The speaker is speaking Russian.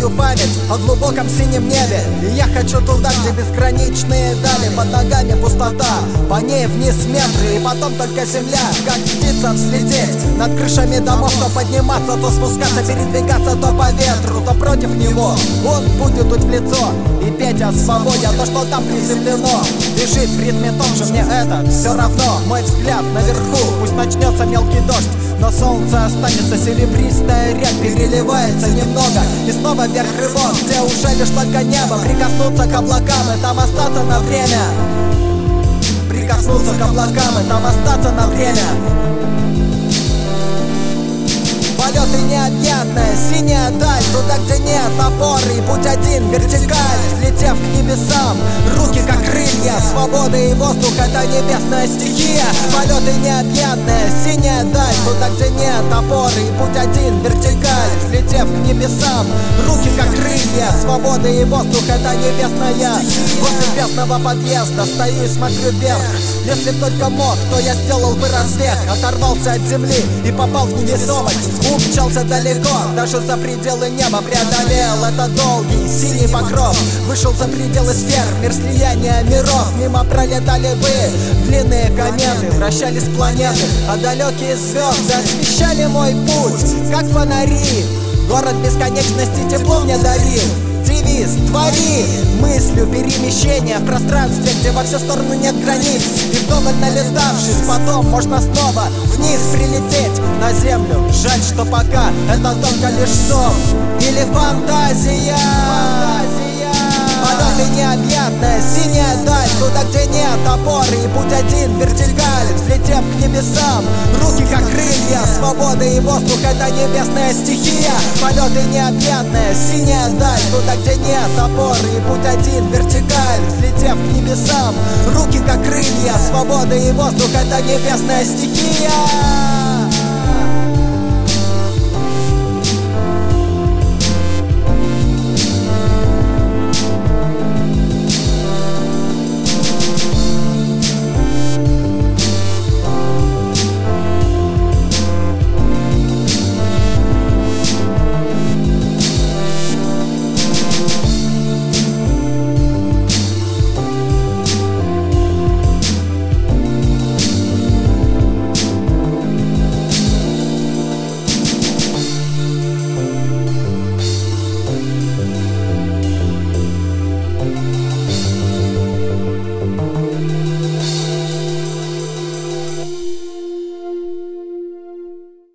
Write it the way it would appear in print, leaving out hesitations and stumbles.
свою память о глубоком синем небе. И я хочу туда, где безграничные дали. Под ногами пустота, по ней вниз метры, и потом только земля, как птица взлететь над крышами домов. То подниматься, то спускаться, передвигаться то по ветру, то против него. Он будет дуть в лицо и петь о свободе, а то, что там приземлено, бежит в ритме том же, мне это все равно. Мой взгляд наверху, пусть начнется мелкий дождь, но солнце останется, серебристая рябь переливается немного, и снова вверх рывок, где уже лишь только небо. Прикоснуться к облакам и там остаться на время. Прикоснуться к облакам и там остаться на время. Полеты необъятная, синяя даль, туда, где нет опоры, и путь один, вертикаль, взлетев к небесам, руки как крылья, свобода и воздух — это небесная стихия. Полеты необъятная, синяя даль, туда, где нет опоры, и путь один, вертикаль, взлетев к небесам, руки как крылья, свобода и воздух — это небесная. Возле песного подъезда стою и смотрю вверх. Если б только мог, то я сделал бы разбег, оторвался от земли и попал в невесомость. Умчался далеко, даже за пределы неба преодолел этот долгий синий покров. Вышел за пределы сфер, мир слияния миров. Мимо пролетали бы длинные кометы, вращались планеты, а далекие звезды освещали мой путь, как фонари. Город бесконечности тепло мне дарил. Девиз «Твори» мыслью перемещения в пространстве, где во все стороны нет границ. И вдоволь налетавшись, потом можно снова вниз прилететь на землю. Жаль, что пока это только лишь сон или фантазия. Полеты необъятная, синяя даль, туда, где нет опоры, и путь один, вертикаль, взлетев к небесам, руки как крылья, свобода и воздух — это небесная стихия. Полеты необъятная, синяя даль, туда, где нет опоры, и путь один, вертикаль, взлетев к небесам, руки как крылья, свобода и воздух — это небесная стихия.